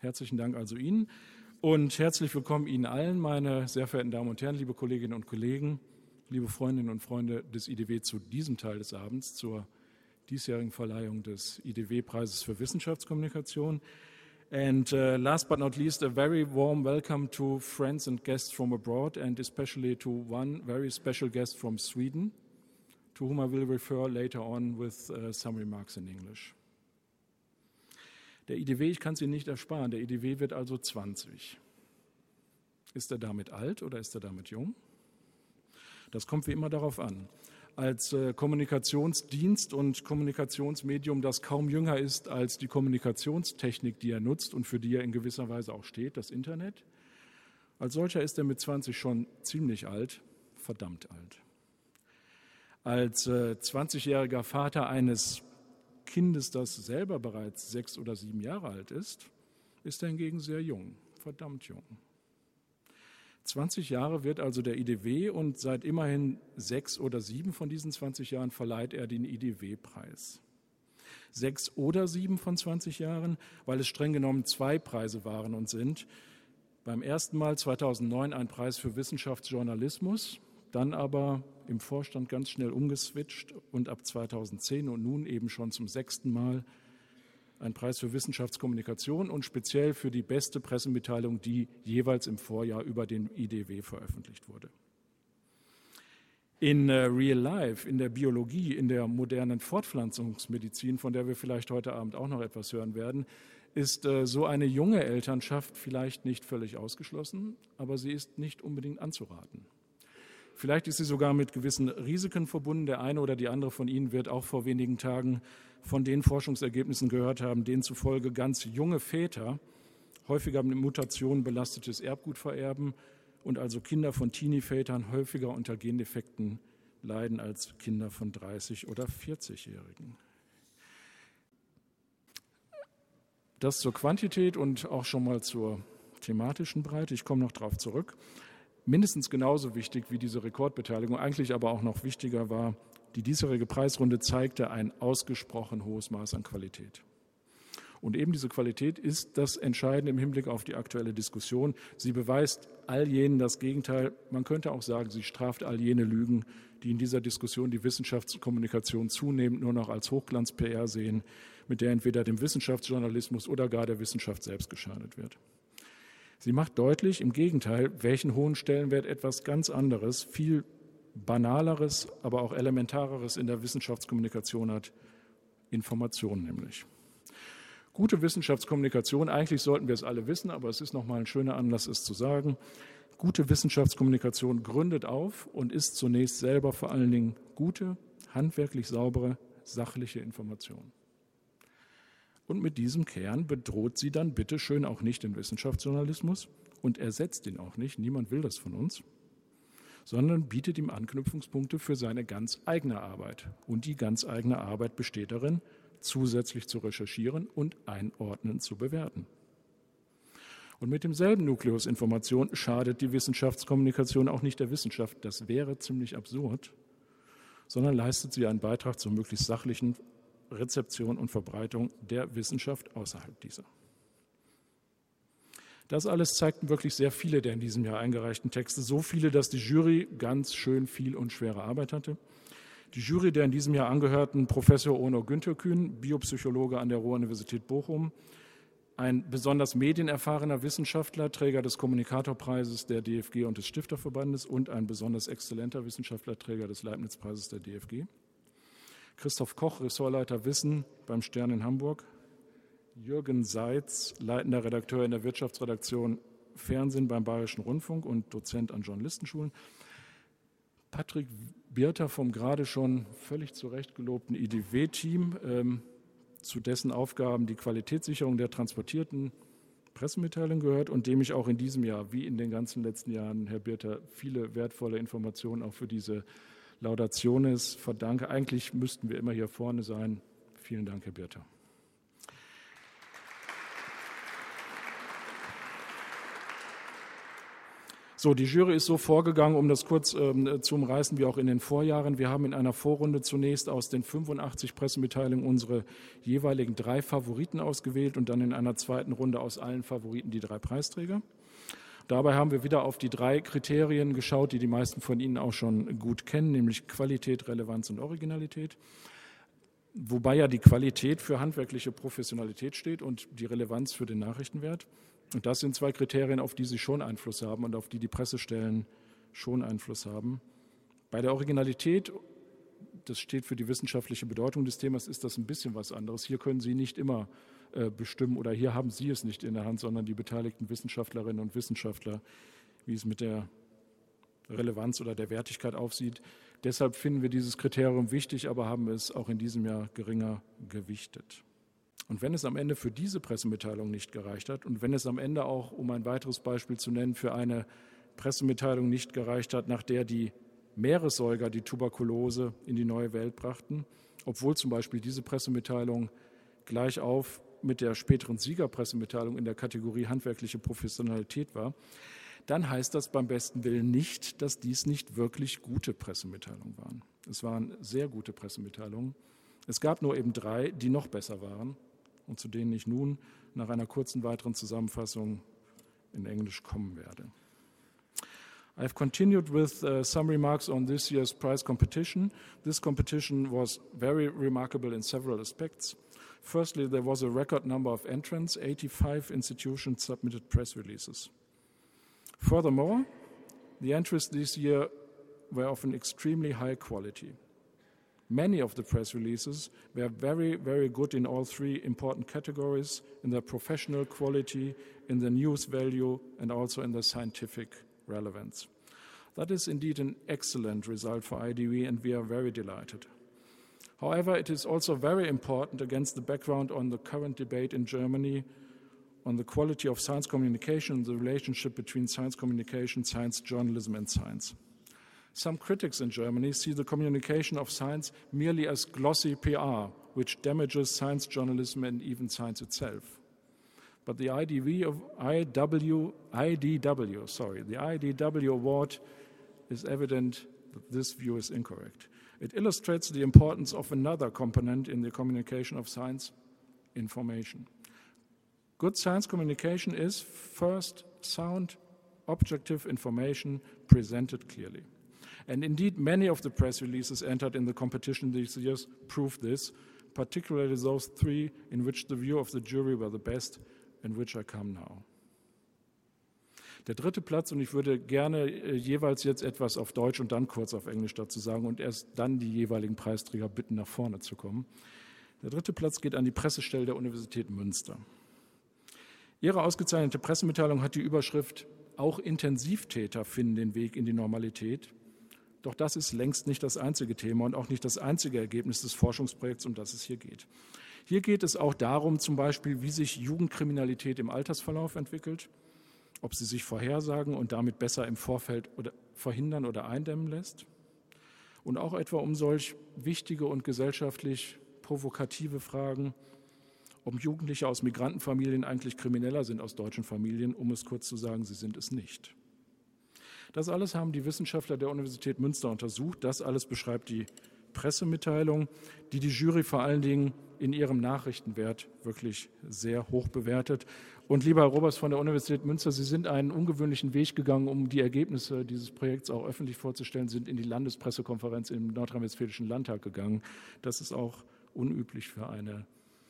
Herzlichen Dank also Ihnen und herzlich willkommen Ihnen allen, meine sehr verehrten Damen und Herren, liebe Kolleginnen und Kollegen, liebe Freundinnen und Freunde des IDW zu diesem Teil des Abends, zur diesjährigen Verleihung des IDW-Preises für Wissenschaftskommunikation. And last but not least, a very warm welcome to friends and guests from abroad and especially to one very special guest from Sweden, to whom I will refer later on with some remarks in English. Der IDW, ich kann es Ihnen nicht ersparen, der IDW wird also 20. Ist er damit alt oder ist er damit jung? Das kommt wie immer darauf an. Als Kommunikationsdienst und Kommunikationsmedium, das kaum jünger ist als die Kommunikationstechnik, die er nutzt und für die er in gewisser Weise auch steht, das Internet. Als solcher ist er mit 20 schon ziemlich alt, verdammt alt. Als 20-jähriger Vater eines Kindes, das selber bereits 6 oder 7 Jahre alt ist er hingegen sehr jung, verdammt jung. 20 Jahre wird also der IDW und seit immerhin 6 oder 7 von diesen 20 Jahren verleiht er den IDW-Preis. 6 oder 7 von 20 Jahren, weil es streng genommen 2 Preise waren und sind. Beim ersten Mal 2009 ein Preis für Wissenschaftsjournalismus, dann aber im Vorstand ganz schnell umgeswitcht und ab 2010 und nun eben schon zum 6. Mal ein Preis für Wissenschaftskommunikation und speziell für die beste Pressemitteilung, die jeweils im Vorjahr über den IDW veröffentlicht wurde. In Real Life, in der Biologie, in der modernen Fortpflanzungsmedizin, von der wir vielleicht heute Abend auch noch etwas hören werden, ist so eine junge Elternschaft vielleicht nicht völlig ausgeschlossen, aber sie ist nicht unbedingt anzuraten. Vielleicht ist sie sogar mit gewissen Risiken verbunden. Der eine oder die andere von Ihnen wird auch vor wenigen Tagen von den Forschungsergebnissen gehört haben, denen zufolge ganz junge Väter häufiger mit Mutationen belastetes Erbgut vererben und also Kinder von Teenie-Vätern häufiger unter Gendefekten leiden als Kinder von 30- oder 40-Jährigen. Das zur Quantität und auch schon mal zur thematischen Breite. Ich komme noch darauf zurück. Mindestens genauso wichtig wie diese Rekordbeteiligung, eigentlich aber auch noch wichtiger war, die diesjährige Preisrunde zeigte ein ausgesprochen hohes Maß an Qualität. Und eben diese Qualität ist das Entscheidende im Hinblick auf die aktuelle Diskussion. Sie beweist all jenen das Gegenteil. Man könnte auch sagen, sie straft all jene Lügen, die in dieser Diskussion die Wissenschaftskommunikation zunehmend nur noch als Hochglanz-PR sehen, mit der entweder dem Wissenschaftsjournalismus oder gar der Wissenschaft selbst geschadet wird. Sie macht deutlich, im Gegenteil, welchen hohen Stellenwert etwas ganz anderes, viel Banaleres, aber auch Elementareres in der Wissenschaftskommunikation hat, Information nämlich. Gute Wissenschaftskommunikation, eigentlich sollten wir es alle wissen, aber es ist nochmal ein schöner Anlass, es zu sagen. Gute Wissenschaftskommunikation gründet auf und ist zunächst selber vor allen Dingen gute, handwerklich saubere, sachliche Information. Und mit diesem Kern bedroht sie dann bitteschön auch nicht den Wissenschaftsjournalismus und ersetzt ihn auch nicht, niemand will das von uns, sondern bietet ihm Anknüpfungspunkte für seine ganz eigene Arbeit. Und die ganz eigene Arbeit besteht darin, zusätzlich zu recherchieren und einordnen zu bewerten. Und mit demselben Nukleus Information schadet die Wissenschaftskommunikation auch nicht der Wissenschaft, das wäre ziemlich absurd, sondern leistet sie einen Beitrag zur möglichst sachlichen Rezeption und Verbreitung der Wissenschaft außerhalb dieser. Das alles zeigten wirklich sehr viele der in diesem Jahr eingereichten Texte, so viele, dass die Jury ganz schön viel und schwere Arbeit hatte. Die Jury der in diesem Jahr angehörten Professor Onno Günther-Kühn, Biopsychologe an der Ruhr-Universität Bochum, ein besonders medienerfahrener Wissenschaftler, Träger des Kommunikatorpreises der DFG und des Stifterverbandes und ein besonders exzellenter Wissenschaftler, Träger des Leibniz-Preises der DFG. Christoph Koch, Ressortleiter Wissen beim Stern in Hamburg. Jürgen Seitz, leitender Redakteur in der Wirtschaftsredaktion Fernsehen beim Bayerischen Rundfunk und Dozent an Journalistenschulen. Patrick Birter vom gerade schon völlig zu Recht gelobten IDW-Team, zu dessen Aufgaben die Qualitätssicherung der transportierten Pressemitteilung gehört und dem ich auch in diesem Jahr, wie in den ganzen letzten Jahren, Herr Birter, viele wertvolle Informationen auch für diese Laudationes verdanke. Eigentlich müssten wir immer hier vorne sein. Vielen Dank, Herr Birter. So, die Jury ist so vorgegangen, um das kurz zu umreißen, wie auch in den Vorjahren. Wir haben in einer Vorrunde zunächst aus den 85 Pressemitteilungen unsere jeweiligen 3 Favoriten ausgewählt und dann in einer zweiten Runde aus allen Favoriten die 3 Preisträger. Dabei haben wir wieder auf die 3 Kriterien geschaut, die die meisten von Ihnen auch schon gut kennen, nämlich Qualität, Relevanz und Originalität. Wobei ja die Qualität für handwerkliche Professionalität steht und die Relevanz für den Nachrichtenwert. Und das sind 2 Kriterien, auf die Sie schon Einfluss haben und auf die die Pressestellen schon Einfluss haben. Bei der Originalität, das steht für die wissenschaftliche Bedeutung des Themas, ist das ein bisschen was anderes. Hier können Sie nicht immer bestimmen oder hier haben Sie es nicht in der Hand, sondern die beteiligten Wissenschaftlerinnen und Wissenschaftler, wie es mit der Relevanz oder der Wertigkeit aussieht. Deshalb finden wir dieses Kriterium wichtig, aber haben es auch in diesem Jahr geringer gewichtet. Und wenn es am Ende für diese Pressemitteilung nicht gereicht hat und wenn es am Ende auch, um ein weiteres Beispiel zu nennen, für eine Pressemitteilung nicht gereicht hat, nach der die Meeressäuger die Tuberkulose in die neue Welt brachten, obwohl zum Beispiel diese Pressemitteilung gleich auf mit der späteren Siegerpressemitteilung in der Kategorie handwerkliche Professionalität war, dann heißt das beim besten Willen nicht, dass dies nicht wirklich gute Pressemitteilungen waren. Es waren sehr gute Pressemitteilungen. Es gab nur eben 3, die noch besser waren und zu denen ich nun nach einer kurzen weiteren Zusammenfassung in Englisch kommen werde. I have continued with some remarks on this year's prize competition. This competition was very remarkable in several aspects. Firstly, there was a record number of entrants. 85 institutions submitted press releases. Furthermore, the entries this year were of an extremely high quality. Many of the press releases were very, very good in all 3 important categories, in their professional quality, in their news value, and also in their scientific relevance. That is indeed an excellent result for IDW, and we are very delighted. However, it is also very important against the background on the current debate in Germany on the quality of science communication and the relationship between science communication, science journalism, and science. Some critics in Germany see the communication of science merely as glossy PR, which damages science journalism and even science itself. But the IDW award is evident that this view is incorrect. It illustrates the importance of another component in the communication of science, information. Good science communication is first sound, objective information presented clearly. And indeed, many of the press releases entered in the competition these years prove this, particularly those 3 in which the view of the jury were the best, in which I come now. Der 3. Platz, und ich würde gerne jeweils jetzt etwas auf Deutsch und dann kurz auf Englisch dazu sagen und erst dann die jeweiligen Preisträger bitten, nach vorne zu kommen. Der 3. Platz geht an die Pressestelle der Universität Münster. Ihre ausgezeichnete Pressemitteilung hat die Überschrift „Auch Intensivtäter finden den Weg in die Normalität“. Doch das ist längst nicht das einzige Thema und auch nicht das einzige Ergebnis des Forschungsprojekts, um das es hier geht. Hier geht es auch darum, zum Beispiel, wie sich Jugendkriminalität im Altersverlauf entwickelt, ob sie sich vorhersagen und damit besser im Vorfeld oder verhindern oder eindämmen lässt. Und auch etwa um solch wichtige und gesellschaftlich provokative Fragen, ob Jugendliche aus Migrantenfamilien eigentlich krimineller sind aus deutschen Familien, um es kurz zu sagen, sie sind es nicht. Das alles haben die Wissenschaftler der Universität Münster untersucht. Das alles beschreibt die Pressemitteilung, die die Jury vor allen Dingen in ihrem Nachrichtenwert wirklich sehr hoch bewertet. Und lieber Herr Robers von der Universität Münster, Sie sind einen ungewöhnlichen Weg gegangen, um die Ergebnisse dieses Projekts auch öffentlich vorzustellen, sind in die Landespressekonferenz im Nordrhein-Westfälischen Landtag gegangen. Das ist auch unüblich für eine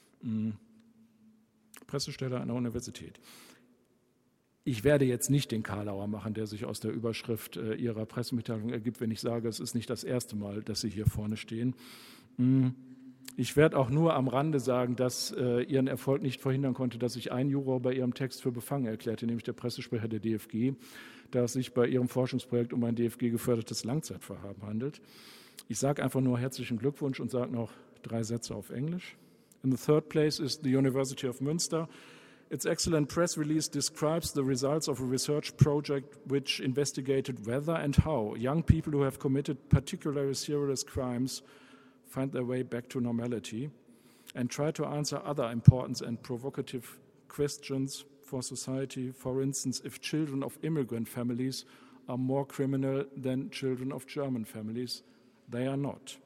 Pressestelle einer Universität. Ich werde jetzt nicht den Karlauer machen, der sich aus der Überschrift Ihrer Pressemitteilung ergibt, wenn ich sage, es ist nicht das erste Mal, dass Sie hier vorne stehen. Ich werde auch nur am Rande sagen, dass Ihren Erfolg nicht verhindern konnte, dass sich ein Juror bei Ihrem Text für befangen erklärte, nämlich der Pressesprecher der DFG, da es sich bei Ihrem Forschungsprojekt um ein DFG-gefördertes Langzeitvorhaben handelt. Ich sage einfach nur herzlichen Glückwunsch und sage noch 3 Sätze auf Englisch. In the 3rd place is the University of Münster. Its excellent press release describes the results of a research project which investigated whether and how young people who have committed particularly serious crimes find their way back to normality and try to answer other important and provocative questions. for society. For instance, if children of immigrant families are more criminal than children of German families, they are not.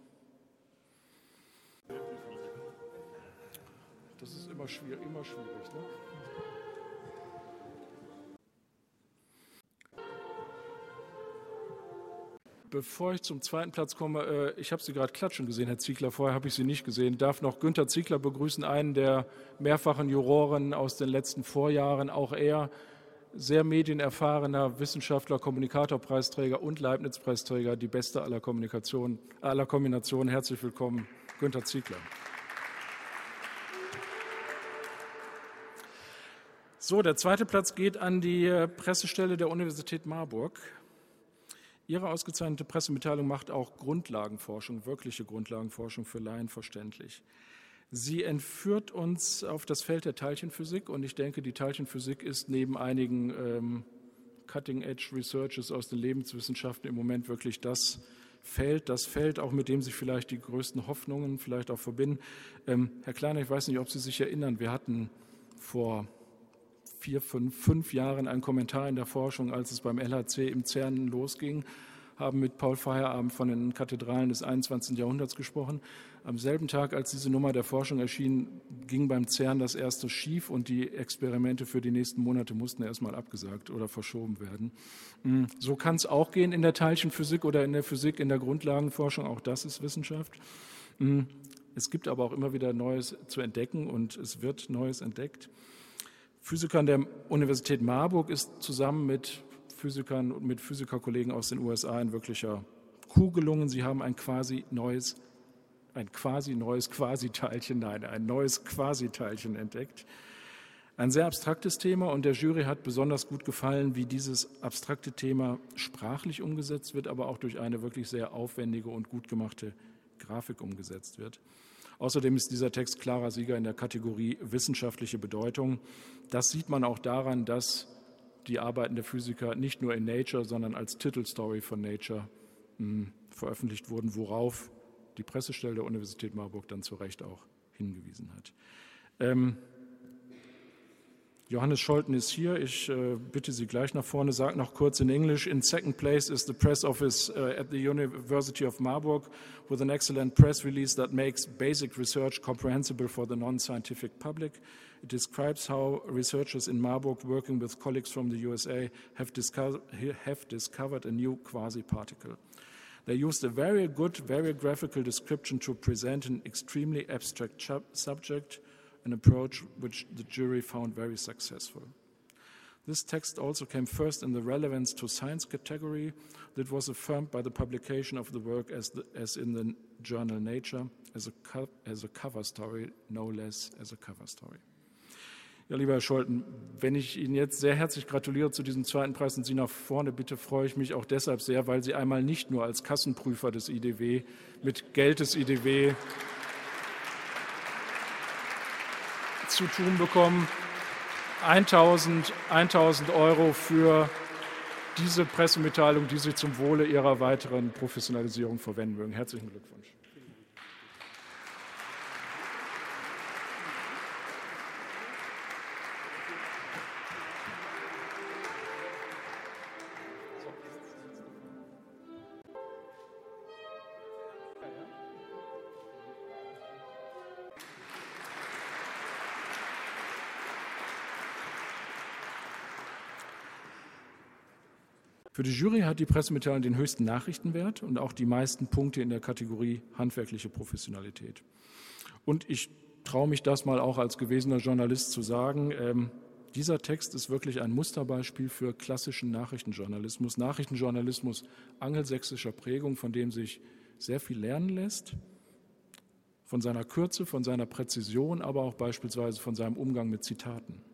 Das ist immer schwierig, ne? Bevor ich zum zweiten Platz komme, ich habe Sie gerade klatschen gesehen, Herr Ziegler, vorher habe ich Sie nicht gesehen. Ich darf noch Günter Ziegler begrüßen, einen der mehrfachen Juroren aus den letzten Vorjahren. Auch er, sehr medienerfahrener Wissenschaftler, Kommunikatorpreisträger und Leibniz-Preisträger, die beste aller Kombinationen. Herzlich willkommen, Günter Ziegler. So, der zweite Platz geht an die Pressestelle der Universität Marburg. Ihre ausgezeichnete Pressemitteilung macht auch Grundlagenforschung, wirkliche Grundlagenforschung für Laien verständlich. Sie entführt uns auf das Feld der Teilchenphysik und ich denke, die Teilchenphysik ist neben einigen Cutting-Edge-Researches aus den Lebenswissenschaften im Moment wirklich das Feld auch mit dem sich vielleicht die größten Hoffnungen vielleicht auch verbinden. Herr Kleiner, ich weiß nicht, ob Sie sich erinnern, wir hatten vor 5 Jahren einen Kommentar in der Forschung, als es beim LHC im CERN losging, haben mit Paul Feierabend von den Kathedralen des 21. Jahrhunderts gesprochen. Am selben Tag, als diese Nummer der Forschung erschien, ging beim CERN das erste schief und die Experimente für die nächsten Monate mussten erstmal abgesagt oder verschoben werden. So kann es auch gehen in der Teilchenphysik oder in der Physik, in der Grundlagenforschung. Auch das ist Wissenschaft. Es gibt aber auch immer wieder Neues zu entdecken und es wird Neues entdeckt. Physikern der Universität Marburg ist zusammen mit Physikern und mit Physikerkollegen aus den USA ein wirklicher Coup gelungen. Sie haben ein neues Quasiteilchen entdeckt. Ein sehr abstraktes Thema und der Jury hat besonders gut gefallen, wie dieses abstrakte Thema sprachlich umgesetzt wird, aber auch durch eine wirklich sehr aufwendige und gut gemachte Grafik umgesetzt wird. Außerdem ist dieser Text klarer Sieger in der Kategorie wissenschaftliche Bedeutung. Das sieht man auch daran, dass die Arbeiten der Physiker nicht nur in Nature, sondern als Titelstory von Nature veröffentlicht wurden, worauf die Pressestelle der Universität Marburg dann zu Recht auch hingewiesen hat. Johannes Scholten ist hier. Ich bitte Sie gleich nach vorne. Sag noch kurz in English. In second place is the press office at the University of Marburg with an excellent press release that makes basic research comprehensible for the non-scientific public. It describes how researchers in Marburg working with colleagues from the USA have discovered a new quasi-particle. They used a very good, very graphical description to present an extremely abstract subject, an approach which the jury found very successful. This text also came first in the relevance to science category that was affirmed by the publication of the work as in the journal Nature as a cover story, no less as a cover story. Ja, lieber Herr Scholten, wenn ich Ihnen jetzt sehr herzlich gratuliere zu diesem zweiten Preis und Sie nach vorne bitte, freue ich mich auch deshalb sehr, weil Sie einmal nicht nur als Kassenprüfer des IDW mit Geld des IDW zu tun bekommen. 1.000 € für diese Pressemitteilung, die Sie zum Wohle Ihrer weiteren Professionalisierung verwenden mögen. Herzlichen Glückwunsch. Für die Jury hat die Pressemitteilung den höchsten Nachrichtenwert und auch die meisten Punkte in der Kategorie handwerkliche Professionalität. Und ich traue mich das mal auch als gewesener Journalist zu sagen, dieser Text ist wirklich ein Musterbeispiel für klassischen Nachrichtenjournalismus. Nachrichtenjournalismus angelsächsischer Prägung, von dem sich sehr viel lernen lässt, von seiner Kürze, von seiner Präzision, aber auch beispielsweise von seinem Umgang mit Zitaten.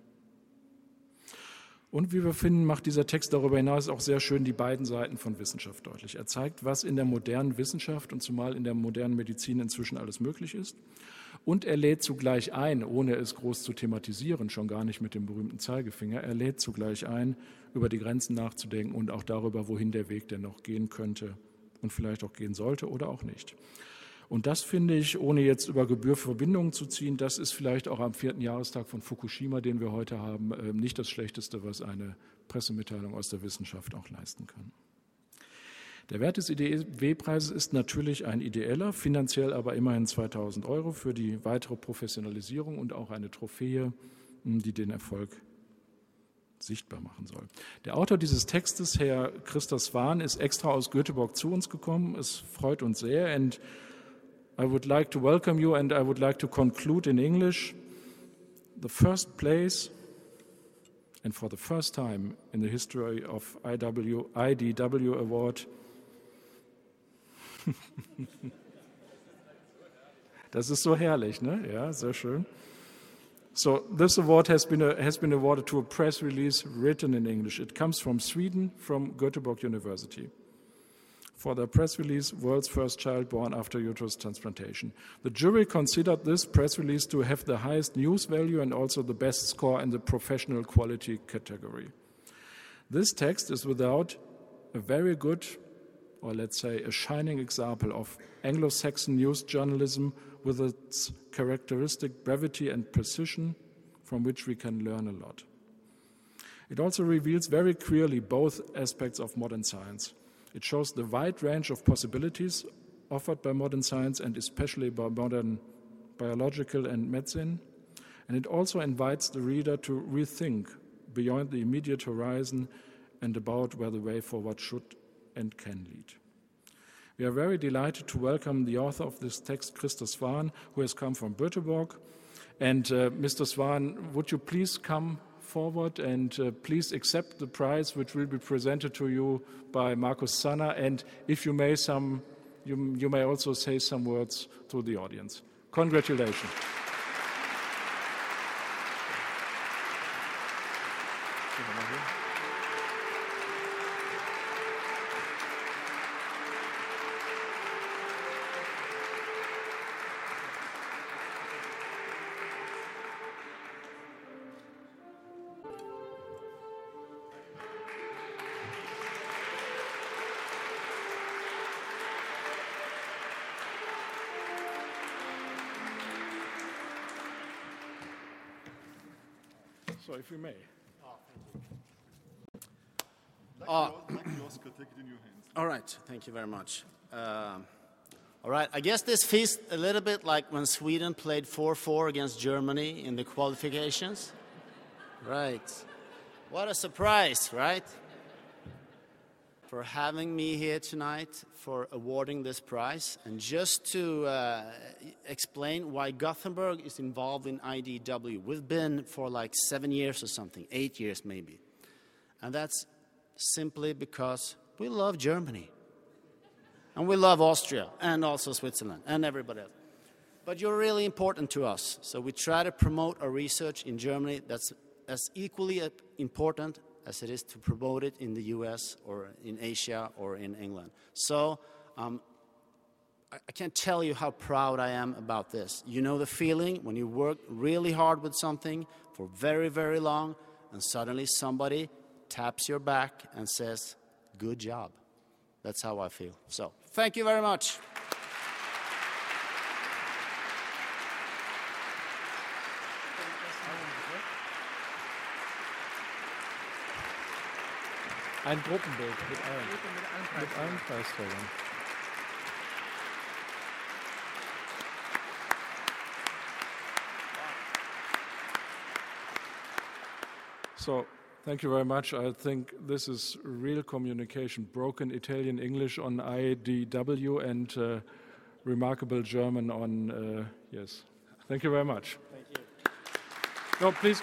Und wie wir finden, macht dieser Text darüber hinaus auch sehr schön die beiden Seiten von Wissenschaft deutlich. Er zeigt, was in der modernen Wissenschaft und zumal in der modernen Medizin inzwischen alles möglich ist. Und er lädt zugleich ein, ohne es groß zu thematisieren, schon gar nicht mit dem berühmten Zeigefinger, er lädt zugleich ein, über die Grenzen nachzudenken und auch darüber, wohin der Weg denn noch gehen könnte und vielleicht auch gehen sollte oder auch nicht. Und das finde ich, ohne jetzt über Gebühr Verbindungen zu ziehen, das ist vielleicht auch am 4. Jahrestag von Fukushima, den wir heute haben, nicht das Schlechteste, was eine Pressemitteilung aus der Wissenschaft auch leisten kann. Der Wert des IDW-Preises ist natürlich ein ideeller, finanziell aber immerhin 2.000 € für die weitere Professionalisierung und auch eine Trophäe, die den Erfolg sichtbar machen soll. Der Autor dieses Textes, Herr Christoph Swahn, ist extra aus Göteborg zu uns gekommen. Es freut uns sehr, and I would like to welcome you and I would like to conclude in English. The first place and for the first time in the history of IDW Award. Das ist so herrlich, ne? Ja, sehr schön. So this award has been awarded to a press release written in English. It comes from Sweden, from Göteborg University. For the press release, World's First Child Born After Uterus Transplantation. The jury considered this press release to have the highest news value and also the best score in the professional quality category. This text is without a very good, or let's say a shining example of Anglo-Saxon news journalism with its characteristic brevity and precision from which we can learn a lot. It also reveals very clearly both aspects of modern science. It shows the wide range of possibilities offered by modern science and especially by modern biological and medicine. And it also invites the reader to rethink beyond the immediate horizon and about where the way forward should and can lead. We are very delighted to welcome the author of this text, Christoph Swahn, who has come from Göteborg. And Mr. Swahn, would you please come forward and please accept the prize which will be presented to you by Markus Zanner, and if you may, you may also say some words to the audience. Congratulations. So, if you may. All right, thank you very much. All right, I guess this feels a little bit like when Sweden played 4-4 against Germany in the qualifications. Right. What a surprise, right? For having me here tonight, for awarding this prize, and just to explain why Gothenburg is involved in IDW. We've been for like 7 years or something, 8 years maybe. And that's simply because we love Germany. And we love Austria, and also Switzerland, and everybody else. But you're really important to us, so we try to promote our research in Germany that's as equally important as it is to promote it in the US or in Asia or in England. So I can't tell you how proud I am about this. You know the feeling when you work really hard with something for very, very long and suddenly somebody taps your back and says, good job. That's how I feel. So thank you very much. Ein Gruppenbild mit allen Preisträgern. So, thank you very much. I think this is real communication, broken Italian English on IDW and remarkable German on, yes. Thank you very much. Thank you. No, please.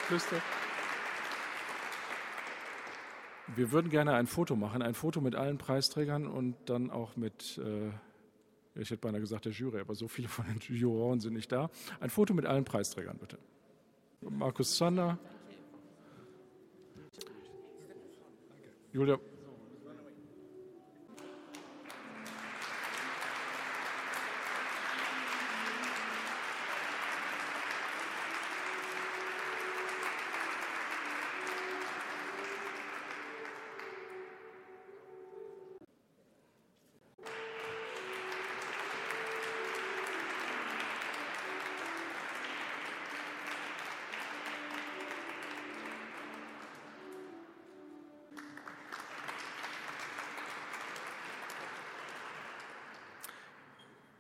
Wir würden gerne ein Foto machen, ein Foto mit allen Preisträgern und dann auch mit, ich hätte beinahe gesagt der Jury, aber so viele von den Juroren sind nicht da. Ein Foto mit allen Preisträgern, bitte. Markus Zanner. Julia.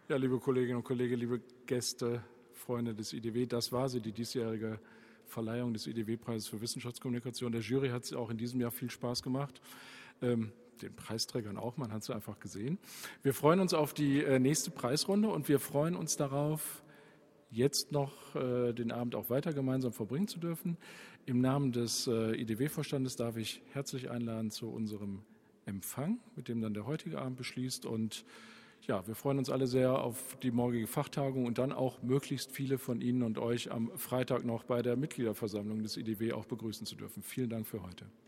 Ja, liebe Kolleginnen und Kollegen, liebe Gäste, Freunde des IDW, das war sie, die diesjährige Verleihung des IDW-Preises für Wissenschaftskommunikation. Der Jury hat es auch in diesem Jahr viel Spaß gemacht. Den Preisträgern auch, man hat es einfach gesehen. Wir freuen uns auf die nächste Preisrunde und wir freuen uns darauf, jetzt noch den Abend auch weiter gemeinsam verbringen zu dürfen. Im Namen des IDW-Vorstandes darf ich herzlich einladen zu unserem Empfang, mit dem dann der heutige Abend beschließt. Und ja, wir freuen uns alle sehr auf die morgige Fachtagung und dann auch möglichst viele von Ihnen und euch am Freitag noch bei der Mitgliederversammlung des IDW auch begrüßen zu dürfen. Vielen Dank für heute.